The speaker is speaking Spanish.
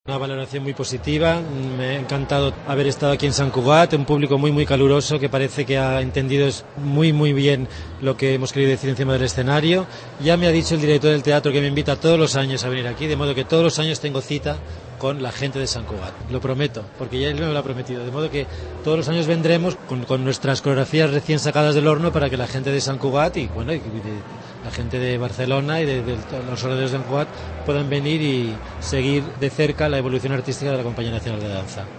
Una valoración muy positiva, me ha encantado haber estado aquí en Sant Cugat, un público muy caluroso que parece que ha entendido muy bien lo que hemos querido decir encima del escenario. Ya me ha dicho el director del teatro que me invita todos los años a venir aquí, de modo que todos los años tengo cita con la gente de Sant Cugat, lo prometo, porque ya él me lo ha prometido, de modo que todos los años vendremos con nuestras coreografías recién sacadas del horno para que la gente de Sant Cugat y la gente de Barcelona y de los alrededores de Sant Cugat puedan venir y seguir de cerca la evolución artística de la Compañía Nacional de Danza.